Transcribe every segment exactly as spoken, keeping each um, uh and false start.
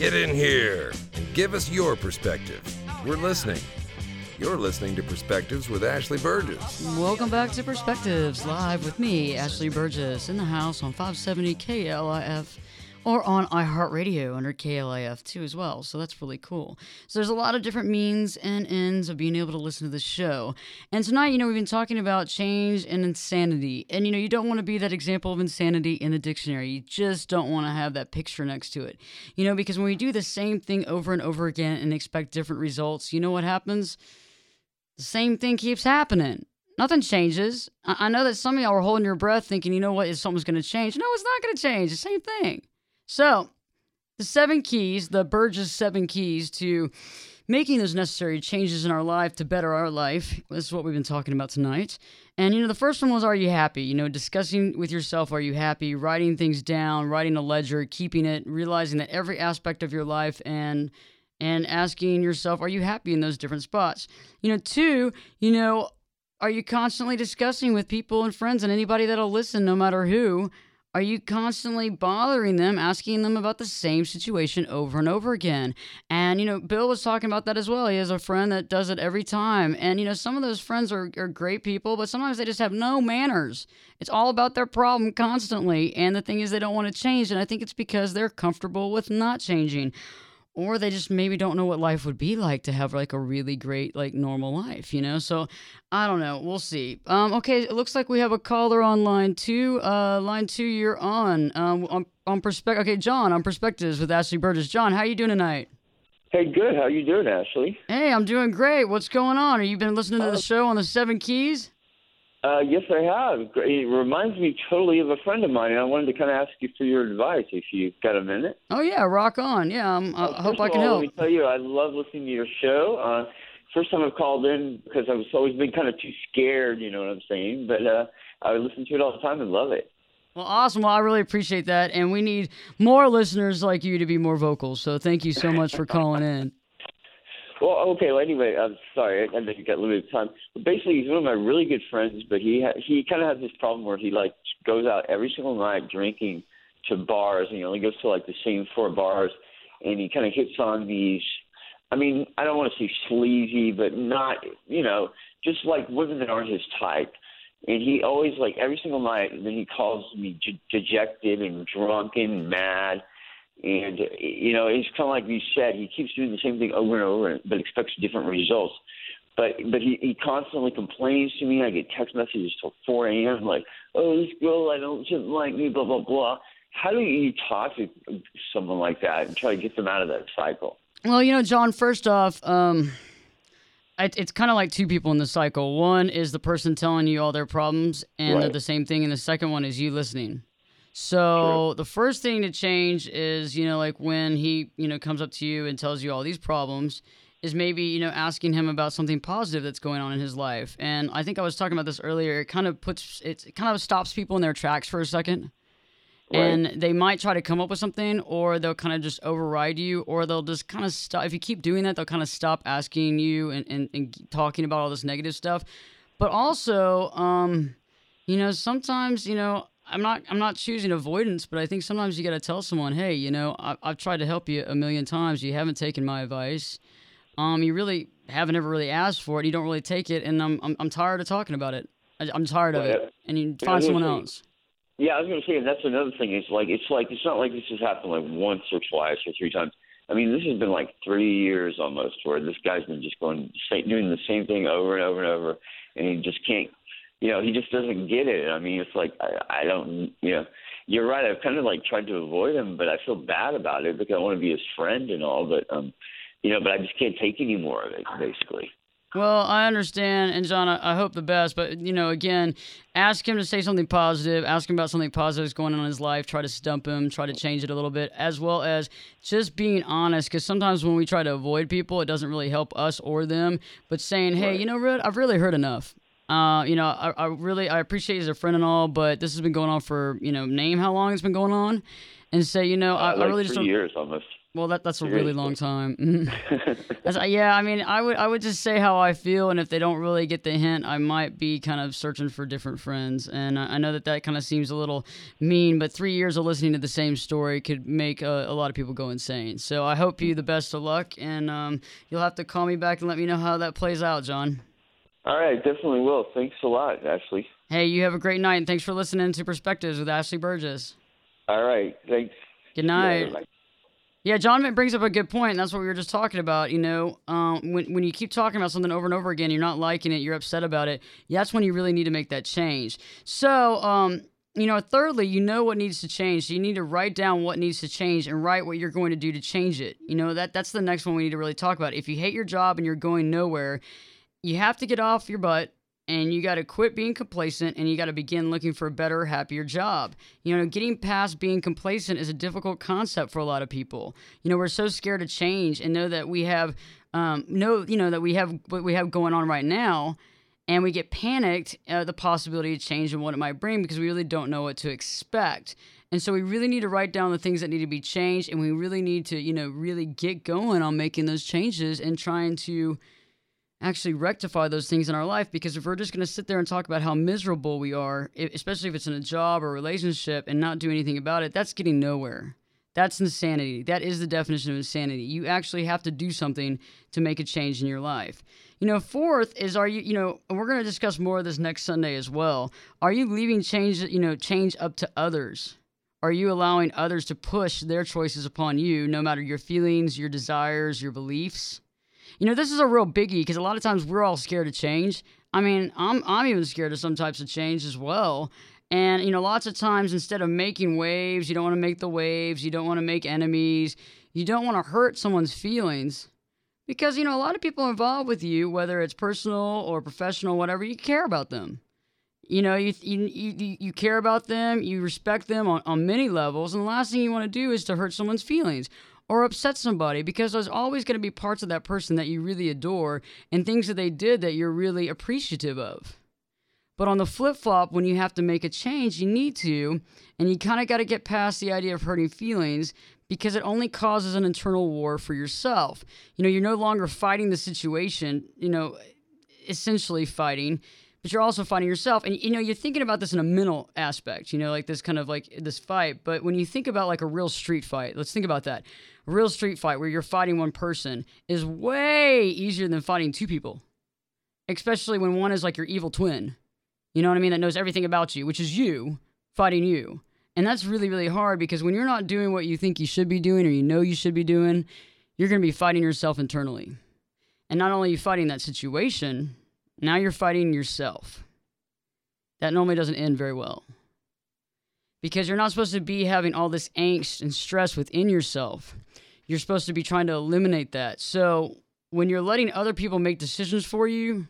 Get in here and give us your perspective. We're listening. You're listening to Perspectives with Ashley Burgess. Welcome back to Perspectives, live with me, Ashley Burgess, in the house on five seventy K L I F, or on iHeartRadio under K L I F too as well, so that's really cool. So there's a lot of different means and ends of being able to listen to the show. And tonight, you know, we've been talking about change and insanity. And, you know, you don't want to be that example of insanity in the dictionary. You just don't want to have that picture next to it. You know, because when we do the same thing over and over again and expect different results, you know what happens? The same thing keeps happening. Nothing changes. I, I know that some of y'all are holding your breath thinking, you know what, is something's going to change? No, it's not going to change. The same thing. So, the seven keys, the Burgess seven keys to making those necessary changes in our life to better our life. This is what we've been talking about tonight. And, you know, the first one was, are you happy? You know, discussing with yourself, are you happy? Writing things down, writing a ledger, keeping it, realizing that every aspect of your life and and asking yourself, are you happy in those different spots? You know, two, you know, are you constantly discussing with people and friends and anybody that'll listen, no matter who? Are you constantly bothering them, asking them about the same situation over and over again? And, you know, Bill was talking about that as well. He has a friend that does it every time. And, you know, some of those friends are, are great people, but sometimes they just have no manners. It's all about their problem constantly. And the thing is, they don't want to change. And I think it's because they're comfortable with not changing. Or they just maybe don't know what life would be like to have like a really great, like normal life, you know? So I don't know. We'll see. Um, okay. It looks like we have a caller on line two. Uh, line two, you're on. Um, on, on perspective. Okay, John, on Perspectives with Ashley Burgess. John, how you doing tonight? Hey, good. How you doing, Ashley? Hey, I'm doing great. What's going on? Have you been listening to the show on the Seven Keys? Uh, yes, I have. It reminds me totally of a friend of mine, and I wanted to kind of ask you for your advice if you've got a minute. Oh, yeah, rock on. Yeah, um, I uh, hope I can all, help. Let me tell you, I love listening to your show. Uh, first time I've called in because I've always been kind of too scared, you know what I'm saying? But uh, I listen to it all the time and love it. Well, awesome. Well, I really appreciate that, and we need more listeners like you to be more vocal, so thank you so much for calling in. Well, okay. Well, anyway, I'm sorry. I know you got limited time. But basically, he's one of my really good friends. But he ha- he kind of has this problem where he like goes out every single night drinking to bars, and he only goes to like the same four bars, and he kind of hits on these. I mean, I don't want to say sleazy, but not, you know, just like women that aren't his type. And he always like every single night, and then he calls me de- dejected and drunken, and mad. And, you know, it's kind of like you said, he keeps doing the same thing over and over, but expects different results. But but he, he constantly complains to me. I get text messages till four a.m. like, oh, this girl, I don't, she doesn't like me, blah, blah, blah. How do you talk to someone like that and try to get them out of that cycle? Well, you know, John, first off, um, it, it's kind of like two people in the cycle. One is the person telling you all their problems, and Right. they're the same thing. And the second one is you listening. So True. The first thing to change is, you know, like when he, you know, comes up to you and tells you all these problems, is maybe, you know, asking him about something positive that's going on in his life. And I think I was talking about this earlier. It kind of puts, it kind of stops people in their tracks for a second. Right. And they might try to come up with something, or they'll kind of just override you, or they'll just kind of stop. If you keep doing that, they'll kind of stop asking you and, and, and talking about all this negative stuff. But also, um, you know, sometimes, you know, I'm not I'm not choosing avoidance, but I think sometimes you got to tell someone, hey, you know, I, I've tried to help you a million times. You haven't taken my advice. Um, you really haven't ever really asked for it. You don't really take it, and I'm I'm, I'm tired of talking about it. I, I'm tired of Right. it, and you Yeah, I find was someone gonna say- else. Yeah, I was going to say, and that's another thing. It's like it's like it's not like this has happened like once or twice or three times. I mean, this has been like three years almost, where this guy's been just going say, doing the same thing over and over and over, and he just can't. You know, he just doesn't get it. I mean, it's like I, I don't. You know, you're right. I've kind of like tried to avoid him, but I feel bad about it because I want to be his friend and all. But um, you know, but I just can't take any more of it, basically. Well, I understand, and John, I, I hope the best, but, you know, again, ask him to say something positive, ask him about something positive that's going on in his life, try to stump him, try to change it a little bit, as well as just being honest, because sometimes when we try to avoid people, it doesn't really help us or them, but saying, hey, Right. you know, Rud, I've really heard enough. Uh, you know, I, I really, I appreciate you as a friend and all, but this has been going on for, you know, name how long it's been going on, and say, you know, Uh, I, like I really just three don't... years almost. Well, that that's a really long time. That's, yeah, I mean, I would I would just say how I feel, and if they don't really get the hint, I might be kind of searching for different friends. And I, I know that that kind of seems a little mean, but three years of listening to the same story could make a, a lot of people go insane. So I hope you the best of luck, and um, you'll have to call me back and let me know how that plays out, John. All right, definitely will. Thanks a lot, Ashley. Hey, you have a great night, and thanks for listening to Perspectives with Ashley Burgess. All right, thanks. Good night. Yeah, Yeah, John brings up a good point, and that's what we were just talking about. You know, um, when when you keep talking about something over and over again, you're not liking it, you're upset about it, yeah, that's when you really need to make that change. So, um, you know, thirdly, you know what needs to change. So you need to write down what needs to change and write what you're going to do to change it. You know, that that's the next one we need to really talk about. If you hate your job and you're going nowhere, you have to get off your butt. And you got to quit being complacent, and you got to begin looking for a better, happier job. You know, getting past being complacent is a difficult concept for a lot of people. You know, we're so scared to change and know that we have, um, know, you know, that we have what we have going on right now, and we get panicked at the possibility of change and what it might bring because we really don't know what to expect. And so we really need to write down the things that need to be changed, and we really need to, you know, really get going on making those changes and trying to actually rectify those things in our life, because if we're just going to sit there and talk about how miserable we are, especially if it's in a job or a relationship, and not do anything about it, that's getting nowhere. That's insanity. That is the definition of insanity. You actually have to do something to make a change in your life. You know, fourth is, are you, you know, we're going to discuss more of this next Sunday as well. Are you leaving change, you know, change up to others? Are you allowing others to push their choices upon you, no matter your feelings, your desires, your beliefs? You know, this is a real biggie because a lot of times we're all scared of change. I mean, I'm I'm even scared of some types of change as well. And, you know, lots of times instead of making waves, you don't want to make the waves. You don't want to make enemies. You don't want to hurt someone's feelings because, you know, a lot of people involved with you, whether it's personal or professional, whatever, you care about them. You know, you you you, you care about them. You respect them on, on many levels. And the last thing you want to do is to hurt someone's feelings or upset somebody, because there's always going to be parts of that person that you really adore and things that they did that you're really appreciative of. But on the flip-flop, when you have to make a change, you need to, and you kind of got to get past the idea of hurting feelings, because it only causes an internal war for yourself. You know, you're no longer fighting the situation, you know, essentially fighting, but you're also fighting yourself. And, you know, you're thinking about this in a mental aspect, you know, like this kind of like this fight. But when you think about like a real street fight, let's think about that. A real street fight where you're fighting one person is way easier than fighting two people, especially when one is like your evil twin. You know what I mean? That knows everything about you, which is you fighting you. And that's really, really hard, because when you're not doing what you think you should be doing or you know you should be doing, you're going to be fighting yourself internally. And not only are you fighting that situation, now you're fighting yourself. That normally doesn't end very well, because you're not supposed to be having all this angst and stress within yourself. You're supposed to be trying to eliminate that. So when you're letting other people make decisions for you,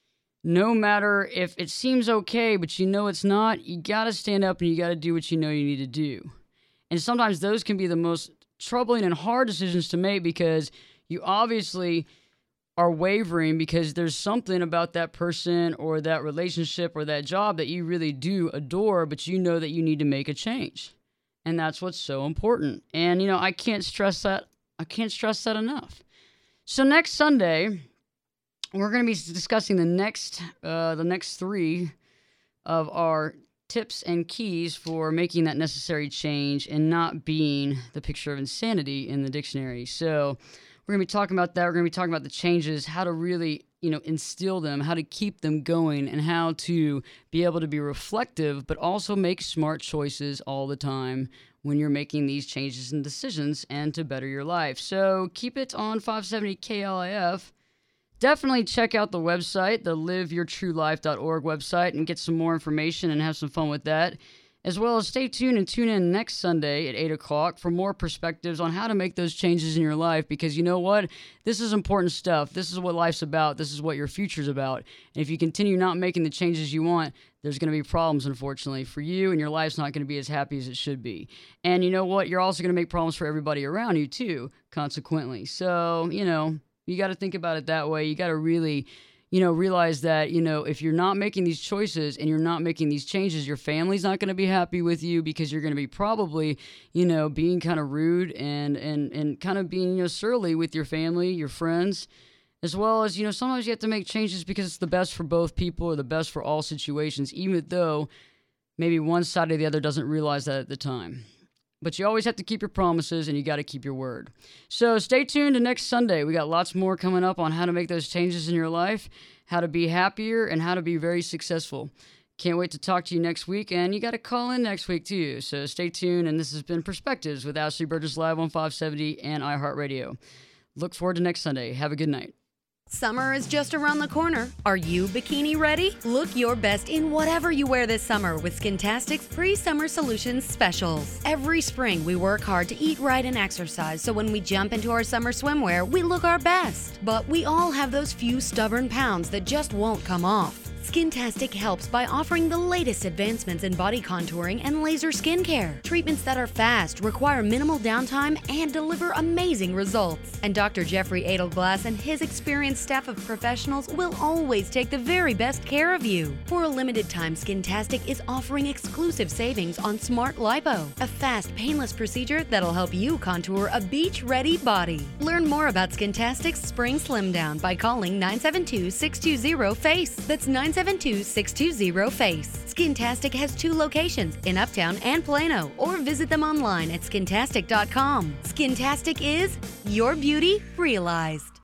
no matter if it seems okay, but you know it's not, you got to stand up and you got to do what you know you need to do. And sometimes those can be the most troubling and hard decisions to make, because you obviously are wavering because there's something about that person or that relationship or that job that you really do adore, but you know that you need to make a change. And that's what's so important. And, you know, I can't stress that. I can't stress that enough. So next Sunday, we're going to be discussing the next, uh, the next three of our tips and keys for making that necessary change and not being the picture of insanity in the dictionary. So we're going to be talking about that. We're going to be talking about the changes, how to really, you know, instill them, how to keep them going, and how to be able to be reflective, but also make smart choices all the time when you're making these changes and decisions and to better your life. So keep it on five seventy K L I F. Definitely check out the website, the live your true life dot org website, and get some more information and have some fun with that. As well as stay tuned and tune in next Sunday at eight o'clock for more perspectives on how to make those changes in your life, because you know what? This is important stuff. This is what life's about. This is what your future's about. And if you continue not making the changes you want, there's going to be problems, unfortunately, for you, and your life's not going to be as happy as it should be. And you know what? You're also going to make problems for everybody around you, too, consequently. So, you know, you got to think about it that way. You got to really, you know, realize that, you know, if you're not making these choices and you're not making these changes, your family's not going to be happy with you because you're going to be probably, you know, being kind of rude and, and, and kind of being, you know, surly with your family, your friends, as well as, you know, sometimes you have to make changes because it's the best for both people or the best for all situations, even though maybe one side or the other doesn't realize that at the time. But you always have to keep your promises and you got to keep your word. So stay tuned to next Sunday. We got lots more coming up on how to make those changes in your life, how to be happier, and how to be very successful. Can't wait to talk to you next week, and you got to call in next week too. So stay tuned, and this has been Perspectives with Ashley Burgess live on five seventy and iHeartRadio. Look forward to next Sunday. Have a good night. Summer is just around the corner. Are you bikini ready? Look your best in whatever you wear this summer with Skintastic's pre-summer solutions specials. Every spring, we work hard to eat right and exercise, so when we jump into our summer swimwear, we look our best. But we all have those few stubborn pounds that just won't come off. Skintastic helps by offering the latest advancements in body contouring and laser skincare. Treatments that are fast, require minimal downtime, and deliver amazing results. And Doctor Jeffrey Edelglass and his experienced staff of professionals will always take the very best care of you. For a limited time, Skintastic is offering exclusive savings on Smart Lipo, a fast, painless procedure that'll help you contour a beach-ready body. Learn more about Skintastic's Spring Slim Down by calling nine seven two, six two zero, FACE. That's nine seven two, six two zero, FACE. Skintastic has two locations in Uptown and Plano, or visit them online at skintastic dot com. Skintastic is your beauty realized.